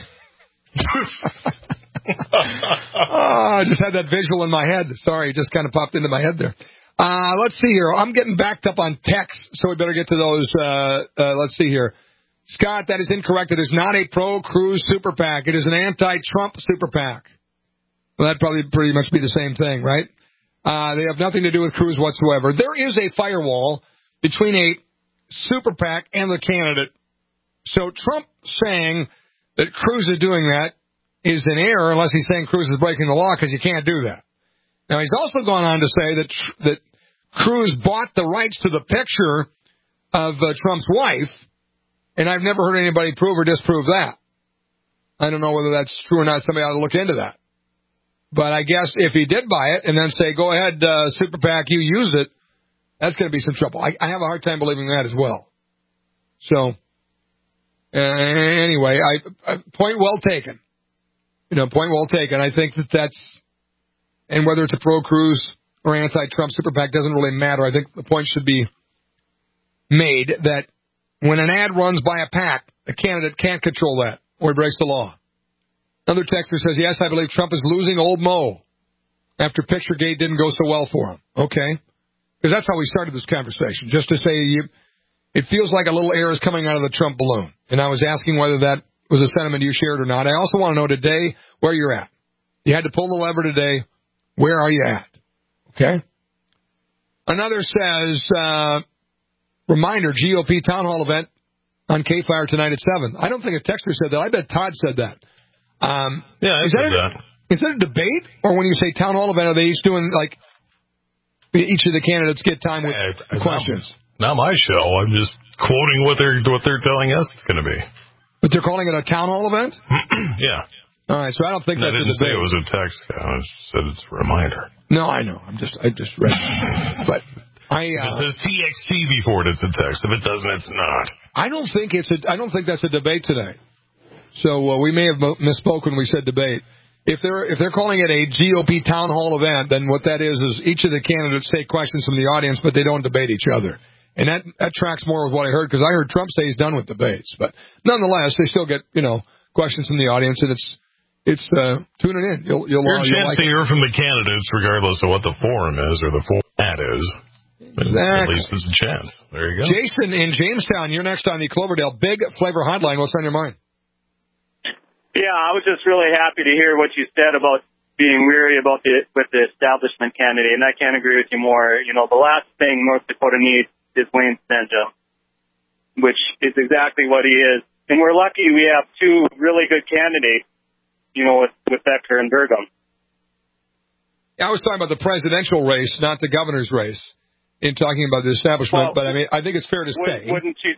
oh, I just had that visual in my head. Sorry, it just kind of popped into my head there. Uh, let's see here. I'm getting backed up on text, so we better get to those. Uh, uh, let's see here. Scott, that is incorrect. It is not a pro-Cruz super PAC. It is an anti-Trump super PAC. Well, that'd probably pretty much be the same thing, right? Uh, they have nothing to do with Cruz whatsoever. There is a firewall between a super PAC and the candidate. So Trump saying that Cruz is doing that is an error unless he's saying Cruz is breaking the law, because you can't do that. Now, he's also gone on to say that that Cruz bought the rights to the picture of uh, Trump's wife, and I've never heard anybody prove or disprove that. I don't know whether that's true or not. Somebody ought to look into that. But I guess if he did buy it and then say, go ahead, uh, Super PAC, you use it, that's going to be some trouble. I, I have a hard time believing that as well. So, uh, anyway, I, I point well taken. You know, point well taken. I think that that's, and whether it's a pro-Cruz or anti-Trump super PAC doesn't really matter. I think the point should be made that when an ad runs by a PAC, a candidate can't control that or he breaks the law. Another texter says, yes, I believe Trump is losing old Mo after Picturegate didn't go so well for him. Okay. Because that's how we started this conversation, just to say you, it feels like a little air is coming out of the Trump balloon. And I was asking whether that was a sentiment you shared or not. I also want to know today where you're at. You had to pull the lever today. Where are you at? Okay. Another says, uh, reminder, G O P town hall event on K-Fire tonight at seven. I don't think a texter said that. I bet Todd said that. Um, yeah, I is said that, a, that. Is that a debate? Or when you say town hall event, are they each doing, like, each of the candidates get time with I, I, questions? Not, not my show. I'm just quoting what they're what they're telling us it's going to be. But they're calling it a town hall event? Yeah. All right, so I don't think and that's I didn't a debate. say it was a text. I just said it's a reminder. No, I know. I'm just, I just read it. But I, uh, if it says T X T before it, it's a text. If it doesn't, it's not. I don't think it's a, I don't think that's a debate today. So uh, we may have misspoke when we said debate. If they're if they're calling it a G O P town hall event, then what that is is each of the candidates take questions from the audience, but they don't debate each other. And that, that tracks more with what I heard, because I heard Trump say he's done with debates. But nonetheless, they still get, you know, questions from the audience, and it's it's uh, tuning in. You'll you'll Your you'll chance like to hear from the candidates, regardless of what the forum is or the format is. Exactly. At least it's a chance. There you go. Jason in Jamestown, you're next on the Cloverdale Big Flavor Hotline. What's on your mind? Yeah, I was just really happy to hear what you said about being weary about the with the establishment candidate, and I can't agree with you more. You know, the last thing North Dakota needs is Wayne Stenjum, which is exactly what he is. And we're lucky we have two really good candidates, you know, with, with Becker and Burgum. I was talking about the presidential race, not the governor's race, in talking about the establishment. Well, but I mean, I think it's fair to would, say. Wouldn't you?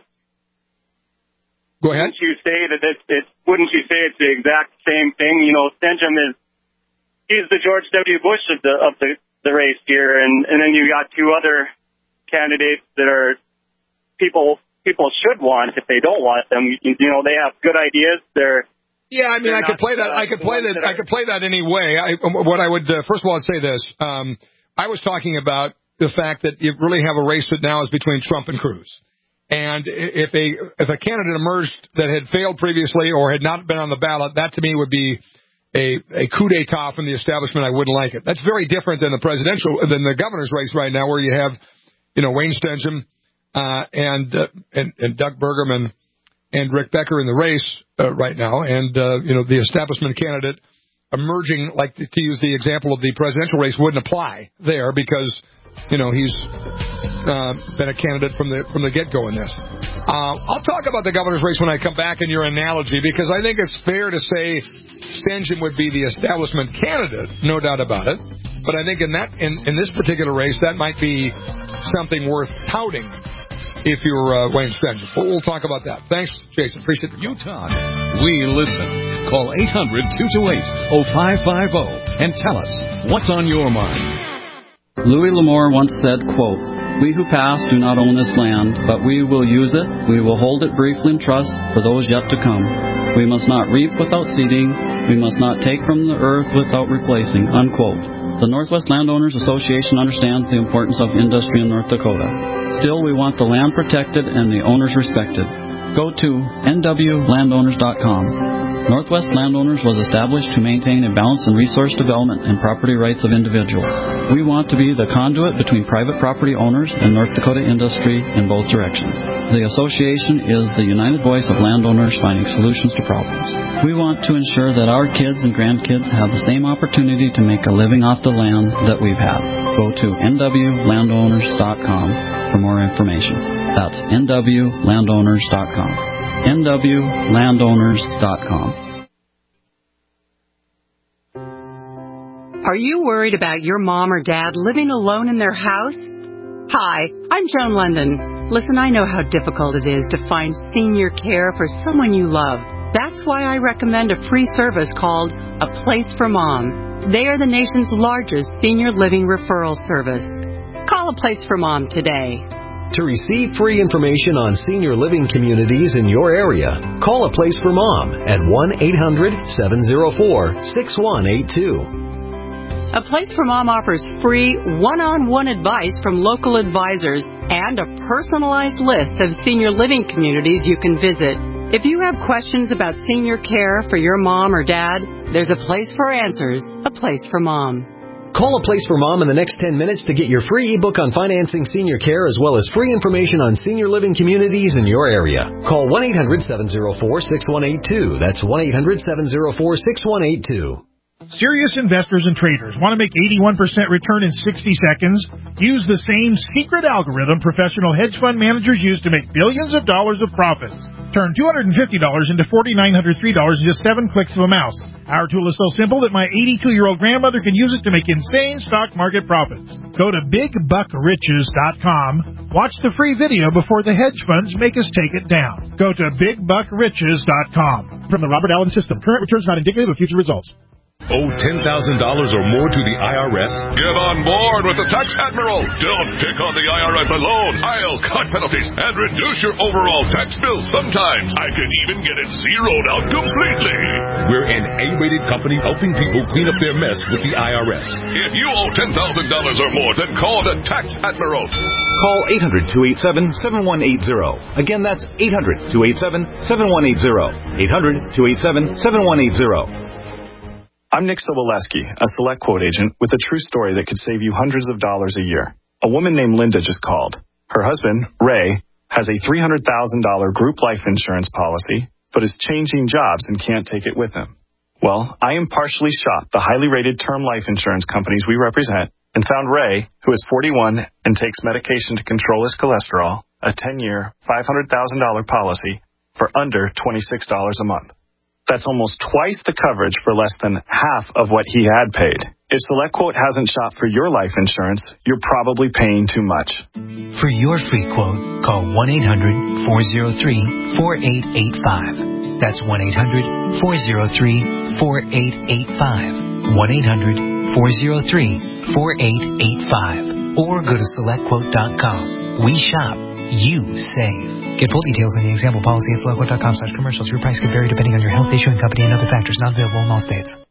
Go ahead. Wouldn't you say that it's, it's? Wouldn't you say it's the exact same thing? You know, Stenjum is he's the George W. Bush of the of the, the race here, and and then you got two other candidates that are people people should want if they don't want them. You, you know, they have good ideas. They're yeah. I mean, I could play that. I could play that. I could play that any way. I, what I would uh, first of all I'd say this. Um, I was talking about the fact that you really have a race that now is between Trump and Cruz. And if a if a candidate emerged that had failed previously or had not been on the ballot, that to me would be a, a coup d'etat from the establishment. I wouldn't like it. That's very different than the presidential, than the governor's race right now, where you have, you know, Wayne Stenjum uh, and, uh, and and Doug Burgum and, and Rick Becker in the race uh, right now, and uh, you know the establishment candidate emerging, like to, to use the example of the presidential race, wouldn't apply there because you know he's. Uh, been a candidate from the from the get-go in this. Uh, I'll talk about the governor's race when I come back in your analogy, because I think it's fair to say Stengen would be the establishment candidate, no doubt about it. But I think in that in, in this particular race, that might be something worth touting if you're uh, Wayne Stengen. But we'll talk about that. Thanks, Jason. Appreciate it. You talk. We listen. Call eight hundred, two two eight, oh five five oh and tell us what's on your mind. Louis L'Amour once said, quote, "We who pass do not own this land, but we will use it. We will hold it briefly in trust for those yet to come. We must not reap without seeding. We must not take from the earth without replacing," unquote. The Northwest Landowners Association understands the importance of industry in North Dakota. Still, we want the land protected and the owners respected. Go to N W landowners dot com. Northwest Landowners was established to maintain a balance in resource development and property rights of individuals. We want to be the conduit between private property owners and North Dakota industry in both directions. The association is the united voice of landowners finding solutions to problems. We want to ensure that our kids and grandkids have the same opportunity to make a living off the land that we've had. Go to N W landowners dot com for more information. That's N W landowners dot com. N W landowners dot com. Are you worried about your mom or dad living alone in their house? Hi, I'm Joan London. Listen, I know how difficult it is to find senior care for someone you love. That's why I recommend a free service called A Place for Mom. They are the nation's largest senior living referral service. Call A Place for Mom today. To receive free information on senior living communities in your area, call A Place for Mom at one eight hundred, seven oh four, six one eight two. A Place for Mom offers free one-on-one advice from local advisors and a personalized list of senior living communities you can visit. If you have questions about senior care for your mom or dad, there's a place for answers, A Place for Mom. Call A Place for Mom in the next ten minutes to get your free ebook on financing senior care as well as free information on senior living communities in your area. Call one eight hundred, seven oh four, six one eight two. That's one eight hundred, seven oh four, six one eight two. Serious investors and traders want to make eighty-one percent return in sixty seconds? Use the same secret algorithm professional hedge fund managers use to make billions of dollars of profits. Turn two hundred fifty dollars into four thousand nine hundred three dollars in just seven clicks of a mouse. Our tool is so simple that my eighty-two-year-old grandmother can use it to make insane stock market profits. Go to big buck riches dot com. Watch the free video before the hedge funds make us take it down. Go to big buck riches dot com. From the Robert Allen System, current returns not indicative of future results. Owe ten thousand dollars or more to the I R S? Get on board with the Tax Admiral. Don't pick on the I R S alone. I'll cut penalties and reduce your overall tax bill. Sometimes I can even get it zeroed out completely. We're an A-rated company helping people clean up their mess with the I R S. If you owe ten thousand dollars or more, then call the Tax Admiral. Call eight hundred, two eight seven, seven one eight zero. Again, that's eight hundred, two eight seven, seven one eight zero. eight hundred, two eight seven, seven one eight zero. I'm Nick Soboleski, a Select Quote agent with a true story that could save you hundreds of dollars a year. A woman named Linda just called. Her husband, Ray, has a three hundred thousand dollars group life insurance policy, but is changing jobs and can't take it with him. Well, I impartially shopped the highly rated term life insurance companies we represent and found Ray, who is forty-one and takes medication to control his cholesterol, a ten-year, five hundred thousand dollars policy for under twenty-six dollars a month. That's almost twice the coverage for less than half of what he had paid. If SelectQuote hasn't shopped for your life insurance, you're probably paying too much. For your free quote, call one eight hundred, four oh three, four eight eight five. That's one eight hundred, four oh three, four eight eight five. one eight hundred, four oh three, four eight eight five. Or go to select quote dot com. We shop. You save. Get full details on the example policy at select quote dot com slash commercials. Your price can vary depending on your health, issuing company, and other factors not available in all states.